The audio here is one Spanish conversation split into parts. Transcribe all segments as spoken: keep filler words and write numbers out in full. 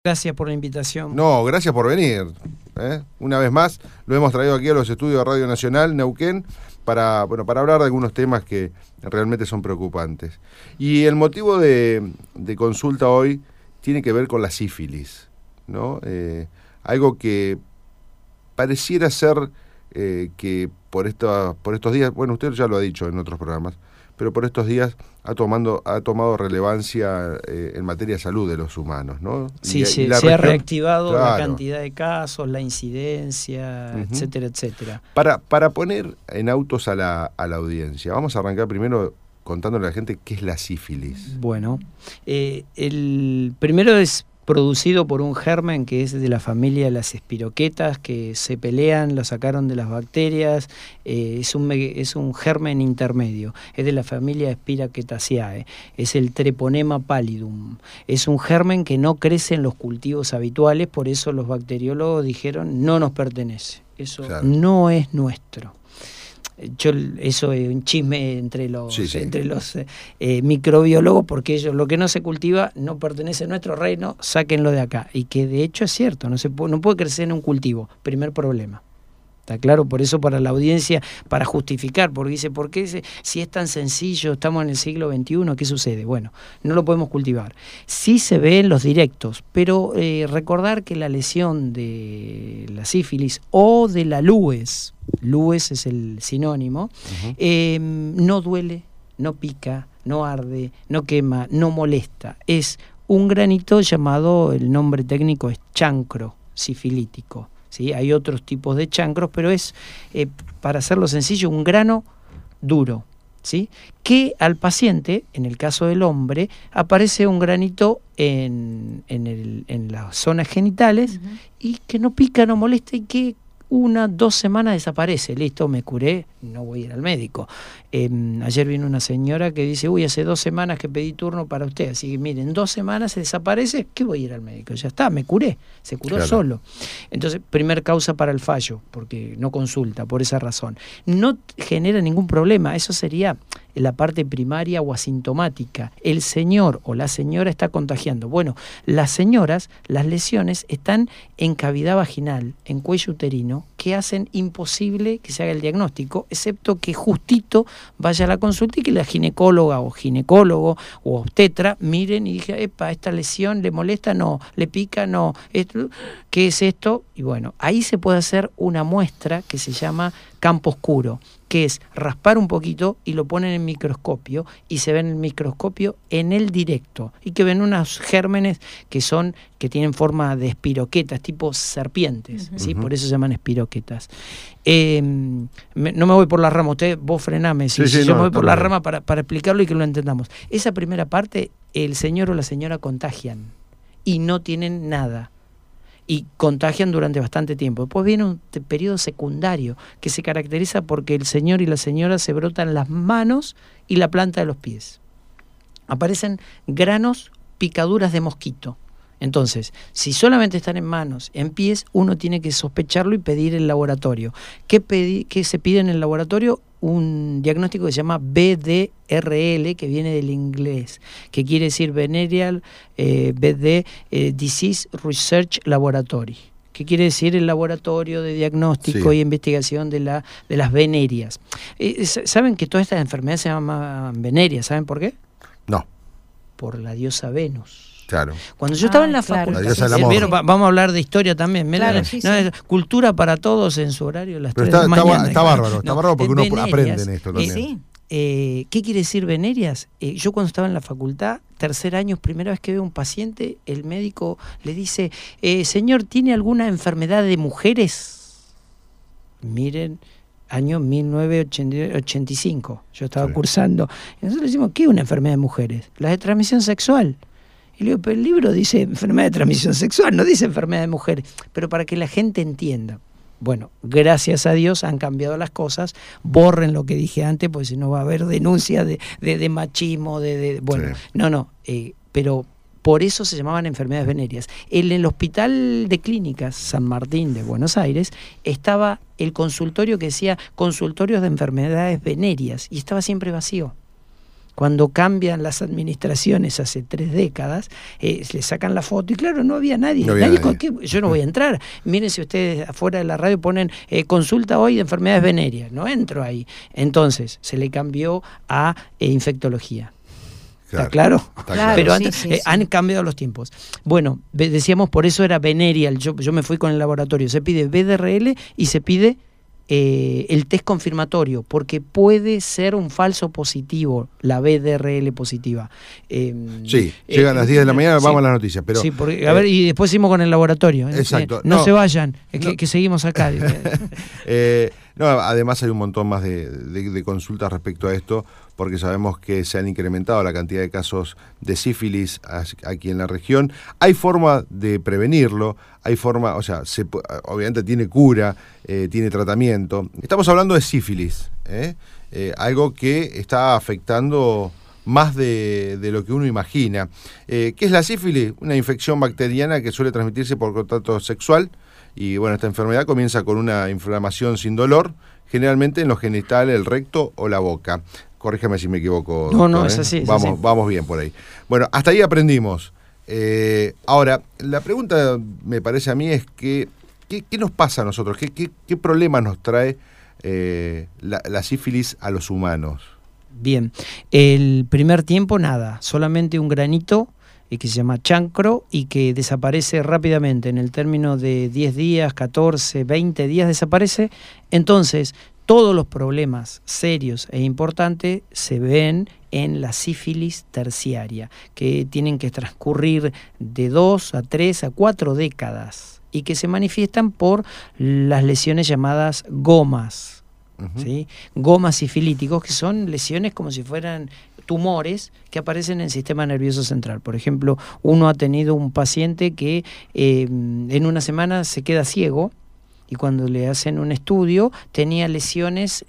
Gracias por la invitación. No, gracias por venir. ¿eh? Una vez más, lo hemos traído aquí a los estudios de Radio Nacional Neuquén para, bueno, para hablar de algunos temas que realmente son preocupantes. Y el motivo de, de consulta hoy tiene que ver con la sífilis, ¿no? Eh, algo que pareciera ser eh, que por, esta, por estos días, bueno, usted ya lo ha dicho en otros programas, pero por estos días ha, tomando, ha tomado relevancia eh, en materia de salud de los humanos, ¿no? Sí, y, sí y la se ha región, reactivado claro, la cantidad de casos, la incidencia, uh-huh. etcétera, etcétera. Para, para poner en autos a la, a la audiencia, vamos a arrancar primero contándole a la gente qué es la sífilis. Bueno, eh, el primero es producido por un germen que es de la familia de las espiroquetas, que se pelean, lo sacaron de las bacterias, eh, es, un, es un germen intermedio, es de la familia Spiraceae, es el Treponema pallidum, es un germen que no crece en los cultivos habituales, por eso los bacteriólogos dijeron no nos pertenece, eso claro. no es nuestro. Yo, eso es un chisme entre los, sí, sí. entre los eh, microbiólogos, porque ellos lo que no se cultiva no pertenece a nuestro reino, sáquenlo de acá. Y que de hecho es cierto, no, se puede, no puede crecer en un cultivo, primer problema. ¿Está claro? Por eso para la audiencia, para justificar, porque dice, ¿por qué se, si es tan sencillo, estamos en el siglo veintiuno, qué sucede? Bueno, no lo podemos cultivar. Sí se ve en los directos, pero eh, recordar que la lesión de la sífilis o de la lues, lues es el sinónimo, uh-huh. eh, no duele, no pica, no arde, no quema, no molesta. Es un granito llamado, el nombre técnico es chancro sifilítico. ¿Sí? Hay otros tipos de chancros, pero es, eh, para hacerlo sencillo, un grano duro, ¿sí? Que al paciente, en el caso del hombre, aparece un granito en, en, el, en las zonas genitales, uh-huh. y que no pica, no molesta y que una, dos semanas desaparece. Listo, me curé, no voy a ir al médico. Eh, ayer vino una señora que dice, uy, hace dos semanas que pedí turno para usted, así que miren, dos semanas se desaparece, ¿qué voy a ir al médico? Ya está, me curé, se curó claro. solo. Entonces, primer causa para el fallo, porque no consulta, por esa razón. No genera ningún problema, eso sería la parte primaria o asintomática. El señor o la señora está contagiando. Bueno, las señoras, las lesiones están en cavidad vaginal, en cuello uterino, que hacen imposible que se haga el diagnóstico, excepto que justito vaya a la consulta y que la ginecóloga o ginecólogo o obstetra miren y digan, epa, esta lesión le molesta, no, le pica, no, esto, ¿qué es esto? Y bueno, ahí se puede hacer una muestra que se llama campo oscuro, que es raspar un poquito y lo ponen en microscopio y se ven en el microscopio en el directo y que ven unos gérmenes que son que tienen forma de espiroquetas, tipo serpientes, uh-huh. ¿sí? Por eso se llaman espiroquetas. Eh, me, no me voy por la rama, usted, vos frename, si, sí, sí, si yo no, me voy por la rama para, para explicarlo y que lo entendamos. Esa primera parte, el señor o la señora contagian y no tienen nada. Y contagian durante bastante tiempo. Después viene un te- periodo secundario que se caracteriza porque el señor y la señora se brotan las manos y la planta de los pies. Aparecen granos, picaduras de mosquito. Entonces, si solamente están en manos, en pies, uno tiene que sospecharlo y pedir el laboratorio. ¿Qué, pedi- qué se pide en el laboratorio? Un diagnóstico que se llama B D R L, que viene del inglés, que quiere decir Venereal eh, B D eh, Disease Research Laboratory, que quiere decir el laboratorio de diagnóstico sí. y investigación de, la, de las venerias. Eh, ¿Saben que todas estas enfermedades se llaman venerias? ¿Saben por qué? No. Por la diosa Venus. Claro. Cuando yo estaba ah, en la claro. facultad, la ¿vieron? Vamos a hablar de historia también. Claro, sí, no, sí. Cultura para todos en su horario las Pero tres está, de la está, mañana. está bárbaro, está no, bárbaro porque uno venerias, aprende en esto también. Eh, sí. eh, ¿Qué quiere decir venerias? Eh, yo cuando estaba en la facultad, tercer año, primera vez que veo un paciente, el médico le dice, eh, señor, ¿tiene alguna enfermedad de mujeres? Miren, año mil novecientos ochenta y cinco, yo estaba sí. cursando. Y nosotros le decimos, ¿qué es una enfermedad de mujeres? La de transmisión sexual. Y le digo, pero el libro dice enfermedad de transmisión sexual, no dice enfermedad de mujeres. Pero para que la gente entienda. Bueno, gracias a Dios han cambiado las cosas. Borren lo que dije antes, porque si no va a haber denuncias de, de, de machismo, de, de bueno, sí. no, no. Eh, pero por eso se llamaban enfermedades venéreas. En el Hospital de Clínicas San Martín de Buenos Aires estaba el consultorio que decía consultorios de enfermedades venéreas y estaba siempre vacío. Cuando cambian las administraciones hace tres décadas, eh, le sacan la foto y claro, no había nadie. No había nadie, nadie. Con, ¿qué? Yo no voy a entrar. Miren si ustedes afuera de la radio ponen eh, consulta hoy de enfermedades venéreas. No entro ahí. Entonces, se le cambió a eh, infectología. ¿Está claro? Está claro. Pero sí, antes sí, eh, sí. han cambiado los tiempos. Bueno, decíamos, por eso era venereal. Yo, yo me fui con el laboratorio. Se pide B D R L y se pide eh, el test confirmatorio, porque puede ser un falso positivo, la B D R L positiva. Eh, Sí, llegan eh, las diez de la mañana, sí, vamos a las noticias. Pero, sí, porque, a eh, ver, y después seguimos con el laboratorio. ¿eh? Exacto. Eh, no, No, se vayan, eh, no. que, que seguimos acá. eh, no, además hay un montón más de, de, de consultas respecto a esto, porque sabemos que se han incrementado la cantidad de casos de sífilis aquí en la región. Hay forma de prevenirlo, hay forma, o sea, se, obviamente tiene cura, eh, tiene tratamiento. Estamos hablando de sífilis, ¿eh? Eh, algo que está afectando más de, de lo que uno imagina. Eh, ¿Qué es la sífilis? Una infección bacteriana que suele transmitirse por contacto sexual. Y bueno, esta enfermedad comienza con una inflamación sin dolor, generalmente en los genitales, el recto o la boca. Corríjame si me equivoco. No, doctor, no, ¿eh? es así. Es vamos, así. vamos bien por ahí. Bueno, hasta ahí aprendimos. Eh, ahora, la pregunta me parece a mí es que, ¿qué, qué nos pasa a nosotros? ¿Qué, qué, qué problemas nos trae eh, la, la sífilis a los humanos? Bien, el primer tiempo nada, solamente un granito y que se llama chancro y que desaparece rápidamente, en el término de diez días, catorce, veinte días desaparece. Entonces, todos los problemas serios e importantes se ven en la sífilis terciaria, que tienen que transcurrir de dos a tres a cuatro décadas y que se manifiestan por las lesiones llamadas gomas. Uh-huh. ¿Sí? Gomas sifilíticos, que son lesiones como si fueran tumores que aparecen en el sistema nervioso central. Por ejemplo, uno ha tenido un paciente que eh, en una semana se queda ciego y cuando le hacen un estudio tenía lesiones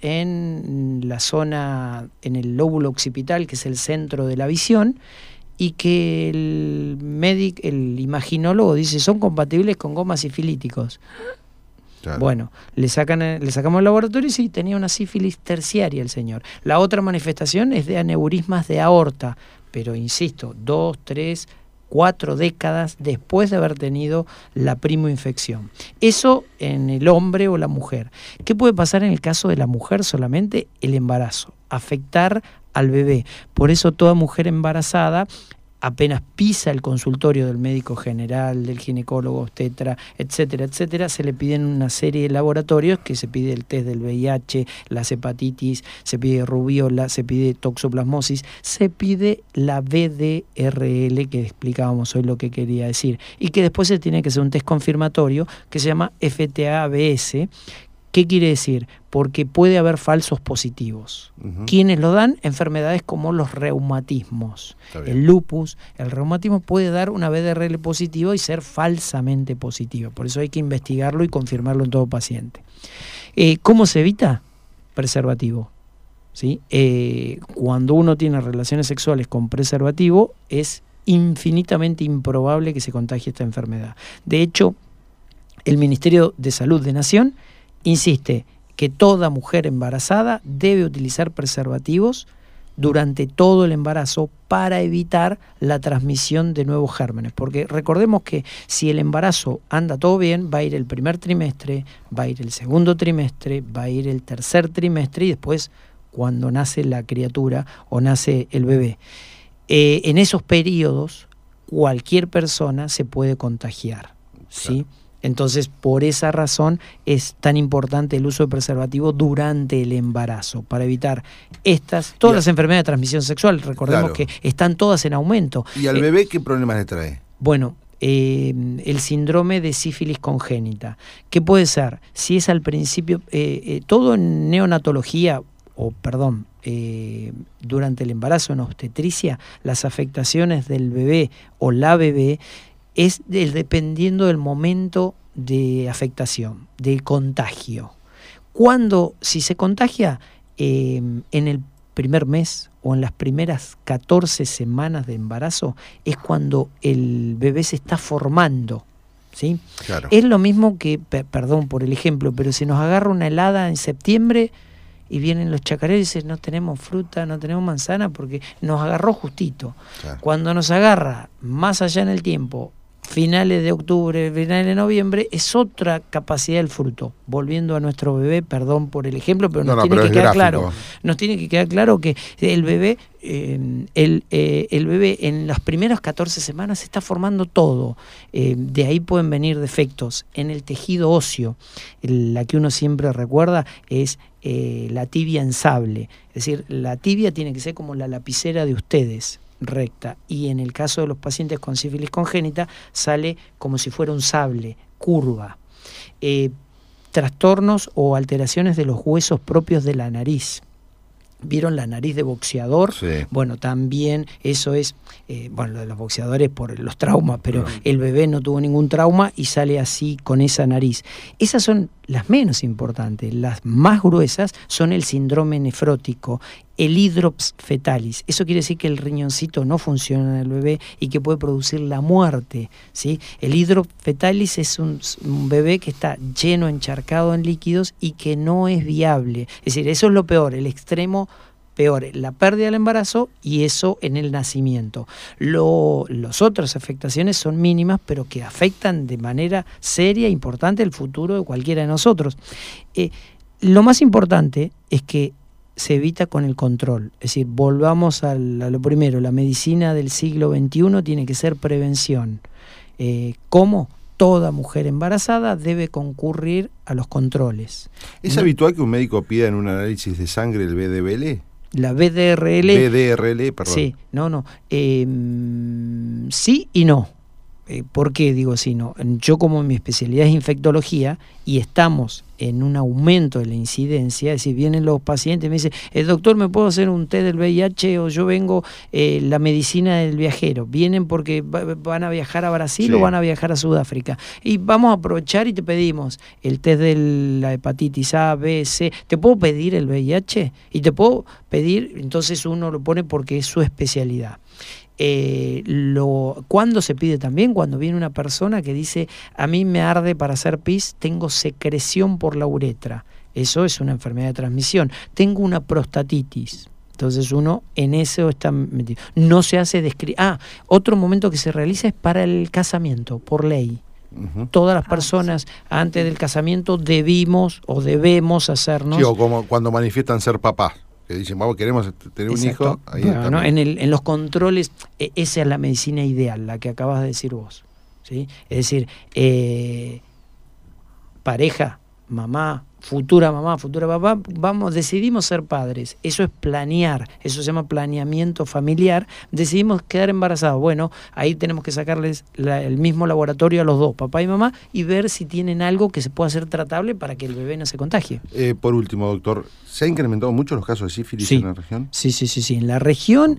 en la zona, en el lóbulo occipital, que es el centro de la visión, y que el médico, el imaginólogo dice son compatibles con gomas sifilíticos. Claro. Bueno, le sacan, le sacamos el laboratorio y sí, tenía una sífilis terciaria el señor. La otra manifestación es de aneurismas de aorta, pero insisto, dos, tres, cuatro décadas después de haber tenido la primoinfección. Eso en el hombre o la mujer. ¿Qué puede pasar en el caso de la mujer solamente? El embarazo, afectar al bebé. Por eso toda mujer embarazada, apenas pisa el consultorio del médico general, del ginecólogo, obstetra, etcétera, etcétera, se le piden una serie de laboratorios, que se pide el test del V I H, las hepatitis, se pide rubiola, se pide toxoplasmosis, se pide la B D R L, que explicábamos hoy lo que quería decir, y que después se tiene que hacer un test confirmatorio que se llama F T A B S. ¿Qué quiere decir? Porque puede haber falsos positivos. Uh-huh. ¿Quiénes lo dan? Enfermedades como los reumatismos. El lupus, el reumatismo puede dar una B D R L positiva y ser falsamente positiva. Por eso hay que investigarlo y confirmarlo en todo paciente. Eh, ¿Cómo se evita? Preservativo. ¿Sí? Eh, cuando uno tiene relaciones sexuales con preservativo, es infinitamente improbable que se contagie esta enfermedad. De hecho, el Ministerio de Salud de Nación insiste que toda mujer embarazada debe utilizar preservativos durante todo el embarazo para evitar la transmisión de nuevos gérmenes. Porque recordemos que si el embarazo anda todo bien, va a ir el primer trimestre, va a ir el segundo trimestre, va a ir el tercer trimestre y después cuando nace la criatura o nace el bebé. Eh, en esos periodos cualquier persona se puede contagiar, ¿sí? Claro. Entonces, por esa razón es tan importante el uso de preservativo durante el embarazo, para evitar estas, todas las enfermedades de transmisión sexual. Recordemos claro. que están todas en aumento. ¿Y al eh, bebé qué problemas le trae? Bueno, eh, el síndrome de sífilis congénita. ¿Qué puede ser? Si es al principio, eh, eh, todo en neonatología, o perdón, eh, durante el embarazo en obstetricia, las afectaciones del bebé o la bebé es de, dependiendo del momento de afectación, del contagio. Cuando, si se contagia eh, en el primer mes o en las primeras catorce semanas de embarazo, es cuando el bebé se está formando, ¿sí? Claro. Es lo mismo que, per, perdón por el ejemplo, pero si nos agarra una helada en septiembre y vienen los chacareros y dicen, no tenemos fruta, no tenemos manzana, porque nos agarró justito. Claro. Cuando nos agarra más allá en el tiempo, finales de octubre, finales de noviembre, es otra capacidad del fruto. Volviendo a nuestro bebé, perdón por el ejemplo, pero nos no, no, tiene pero que quedar gráfico. claro, nos tiene que quedar claro que el bebé, eh, el, eh, el bebé en las primeras catorce semanas se está formando todo. Eh, de ahí pueden venir defectos. En el tejido óseo, la que uno siempre recuerda es eh, la tibia en sable. Es decir, la tibia tiene que ser como la lapicera de ustedes, recta, y en el caso de los pacientes con sífilis congénita sale como si fuera un sable, curva. Eh, trastornos o alteraciones de los huesos propios de la nariz. ¿Vieron la nariz de boxeador? Sí. Bueno, también eso es, eh, bueno, lo de los boxeadores por los traumas, pero sí. El bebé no tuvo ningún trauma y sale así con esa nariz. Esas son las menos importantes. Las más gruesas son el síndrome nefrótico, el hidrops fetalis. Eso quiere decir que el riñoncito no funciona en el bebé y que puede producir la muerte, ¿sí? El hidrops fetalis es un, un bebé que está lleno, encharcado en líquidos y que no es viable. Es decir, eso es lo peor, el extremo peor, la pérdida del embarazo y eso en el nacimiento. Lo, las otras afectaciones son mínimas, pero que afectan de manera seria e importante el futuro de cualquiera de nosotros. Eh, lo más importante es que se evita con el control. Es decir, volvamos a, la, a lo primero, la medicina del siglo veintiuno tiene que ser prevención. Eh, ¿Cómo? Toda mujer embarazada debe concurrir a los controles. ¿Es ¿no? habitual que un médico pida en un análisis de sangre el B D B L? La B D R L. B D R L, perdón. Sí, no, no. Eh, sí y no. Eh, ¿Por qué digo sí no? Yo, como mi especialidad es infectología y estamos en un aumento de la incidencia, es decir, vienen los pacientes y me dicen, el doctor, ¿me puedo hacer un test del V I H? O yo vengo, eh, la medicina del viajero. Vienen porque va, van a viajar a Brasil, sí, o van a viajar a Sudáfrica. Y vamos a aprovechar y te pedimos el test de la hepatitis A, B, C. ¿Te puedo pedir el V I H? Y te puedo pedir, entonces uno lo pone porque es su especialidad. Eh, lo, ¿Cuándo se pide también? Cuando viene una persona que dice, a mí me arde para hacer pis, tengo secreción por la uretra. Eso es una enfermedad de transmisión. Tengo una prostatitis. Entonces uno en eso está metido. No se hace descri- Ah, otro momento que se realiza es para el casamiento, por ley. Uh-huh. Todas las personas antes del casamiento debimos o debemos hacernos... Sí, o como cuando manifiestan ser papás. Que dicen, vamos, queremos tener un Exacto. hijo. Ahí bueno, ¿no? en, el, en los controles, eh, esa es la medicina ideal, la que acabas de decir vos, ¿sí? Es decir, eh, pareja, mamá, futura mamá, futura papá, vamos, decidimos ser padres. Eso es planear, eso se llama planeamiento familiar. Decidimos quedar embarazados. Bueno, ahí tenemos que sacarles la, el mismo laboratorio a los dos, papá y mamá, y ver si tienen algo que se pueda hacer tratable para que el bebé no se contagie. Eh, por último, doctor, ¿se han incrementado mucho los casos de sífilis sí. en la región? Sí, sí, sí, sí. En la región,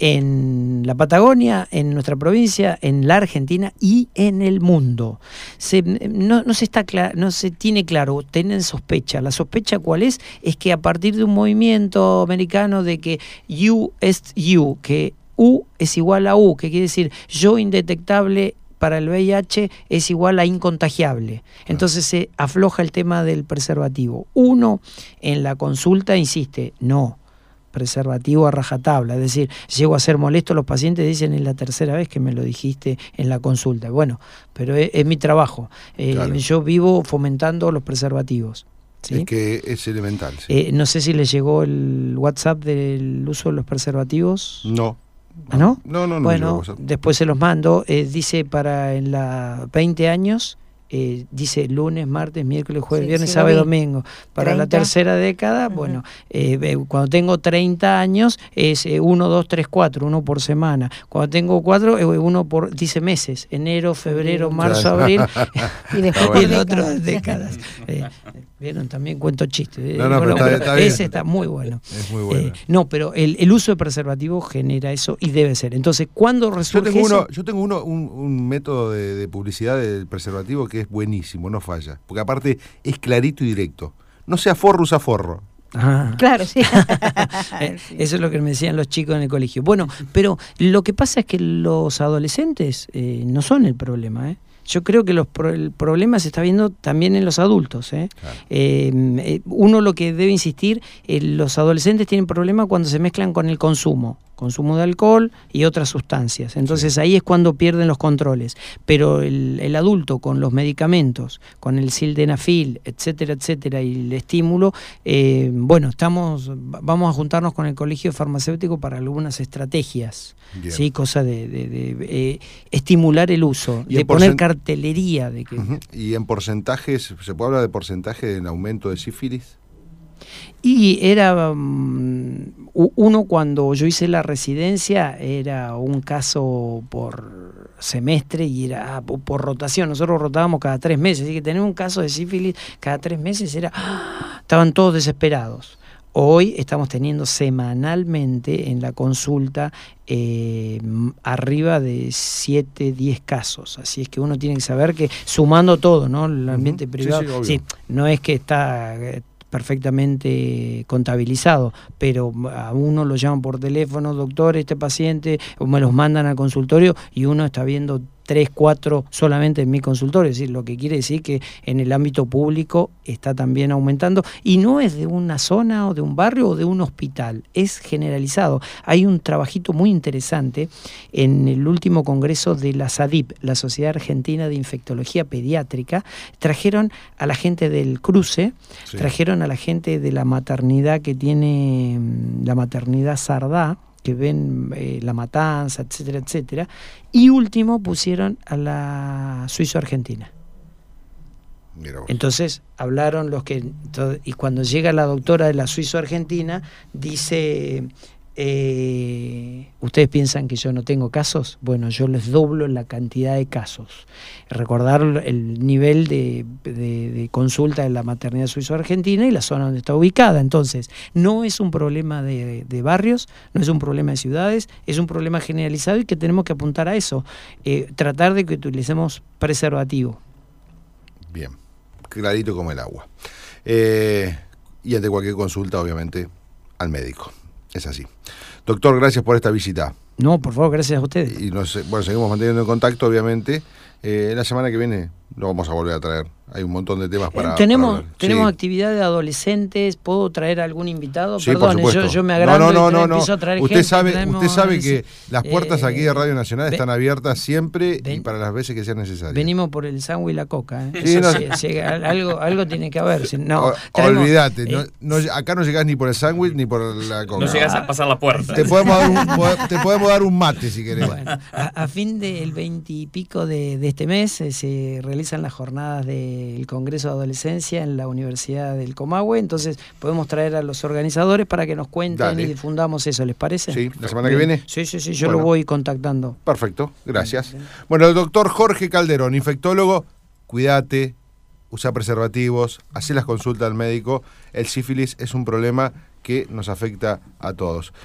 en la Patagonia, en nuestra provincia, en la Argentina y en el mundo. Se, no, no se está clar, no se tiene claro, tienen sospecha. La sospecha, ¿cuál es? Es que a partir de un movimiento americano de que U es U, que U es igual a U, que quiere decir yo indetectable para el V I H es igual a incontagiable. Entonces se afloja el tema del preservativo. Uno en la consulta insiste, no, preservativo a rajatabla, es decir, llego a ser molesto, los pacientes dicen, es la tercera vez que me lo dijiste en la consulta. Bueno, pero es, es mi trabajo. Eh, claro. Yo vivo fomentando los preservativos. ¿Sí? Es que es elemental. Sí. Eh, no sé si le llegó el WhatsApp del uso de los preservativos. No. ¿Ah, no? No, no, no. Bueno, después se los mando. Eh, dice para en la veinte años, eh, dice lunes, martes, miércoles, jueves, sí, viernes, sí, sábado y domingo. Para treinta. La tercera década, uh-huh. bueno, eh, cuando tengo treinta años es eh, uno, dos, tres, cuatro, uno por semana. Cuando tengo cuatro, eh, uno por, dice meses, enero, febrero, marzo, claro. abril, y después bueno. y en otras décadas. Eh, Vieron, también cuento chistes. No, no, bueno, pero está, está bien. Ese está muy bueno. Es muy bueno. Eh, no, pero el, el uso de preservativo genera eso y debe ser. Entonces, ¿cuándo resurge yo tengo eso? Uno, yo tengo uno, un, un método de, de publicidad del preservativo que es buenísimo, no falla. Porque aparte es clarito y directo. No sea forro, usa forro. Ah. Claro, sí. Eso es lo que me decían los chicos en el colegio. Bueno, pero lo que pasa es que los adolescentes eh, no son el problema, ¿eh? Yo creo que los pro el problema se está viendo también en los adultos. ¿eh? Claro. Eh, uno lo que debe insistir, eh, los adolescentes tienen problemas cuando se mezclan con el consumo. Consumo de alcohol y otras sustancias. Entonces sí. ahí es cuando pierden los controles. Pero el, el adulto con los medicamentos, con el sildenafil, etcétera, etcétera, y el estímulo, eh, bueno, estamos, vamos a juntarnos con el Colegio Farmacéutico para algunas estrategias, ¿sí? Cosa de, de, de eh, estimular el uso, de poner cartelería. De que... Uh-huh. ¿Y en porcentajes, se puede hablar de porcentaje del aumento de sífilis? Y era um, uno, cuando yo hice la residencia, era un caso por semestre y era ah, por rotación. Nosotros rotábamos cada tres meses, así que tener un caso de sífilis cada tres meses era ¡ah! Estaban todos desesperados. Hoy estamos teniendo semanalmente en la consulta eh, arriba de siete, diez casos. Así es que uno tiene que saber que, sumando todo, ¿no? El ambiente uh-huh. privado, sí, sí, no es que está perfectamente contabilizado, pero a uno lo llaman por teléfono, doctor, este paciente, o me los mandan al consultorio y uno está viendo tres, cuatro solamente en mi consultorio, es decir, lo que quiere decir que en el ámbito público está también aumentando, y no es de una zona o de un barrio o de un hospital, es generalizado. Hay un trabajito muy interesante en el último congreso de la SADIP, la Sociedad Argentina de Infectología Pediátrica, trajeron a la gente del cruce, sí. trajeron a la gente de la maternidad que tiene la maternidad Sardá, que ven eh, La Matanza, etcétera, etcétera, y último pusieron a la Suizo-Argentina. Entonces hablaron los que, y cuando llega la doctora de la Suizo-Argentina, dice, eh, ¿ustedes piensan que yo no tengo casos? Bueno, yo les doblo la cantidad de casos. Recordar el nivel de, de, de consulta de la maternidad suizo-argentina y la zona donde está ubicada. Entonces, no es un problema de, de barrios, no es un problema de ciudades, es un problema generalizado y que tenemos que apuntar a eso. Eh, tratar de que utilicemos preservativo. Bien, clarito como el agua. Eh, y ante cualquier consulta, obviamente, al médico. Es así. Doctor, gracias por esta visita. No, por favor, gracias a ustedes. Y nos, bueno, seguimos manteniendo en contacto, obviamente. Eh, la semana que viene lo vamos a volver a traer. Hay un montón de temas para, eh, tenemos, para tenemos sí. actividad de adolescentes. ¿Puedo traer algún invitado? Sí, Perdón, yo, yo me agrando no, no, y no, empiezo no. a traer usted gente. Sabe, tenemos, usted sabe que las puertas eh, aquí de Radio Nacional están ven, abiertas siempre ven, y para las veces que sean necesarias. Venimos por el sándwich y la coca. ¿eh? Sí, no, sí, sí, algo, algo tiene que haber. Si no, traemos, olvídate, eh, no, no, acá no llegás ni por el sándwich ni por la coca. No llegás a pasar la puerta. Te podemos dar un, te podemos dar un mate si querés. Bueno, a, a fin del veintipico de, de este mes eh, se realizan las jornadas del Congreso de Adolescencia en la Universidad del Comahue, entonces podemos traer a los organizadores para que nos cuenten Dale. y difundamos eso, ¿les parece? Sí, la semana que viene. Sí, sí, sí, yo bueno. lo voy contactando. Perfecto, gracias. Bien, bien. Bueno, el doctor Jorge Calderón, infectólogo, cuídate, usa preservativos, hacé las consultas al médico. El sífilis es un problema que nos afecta a todos.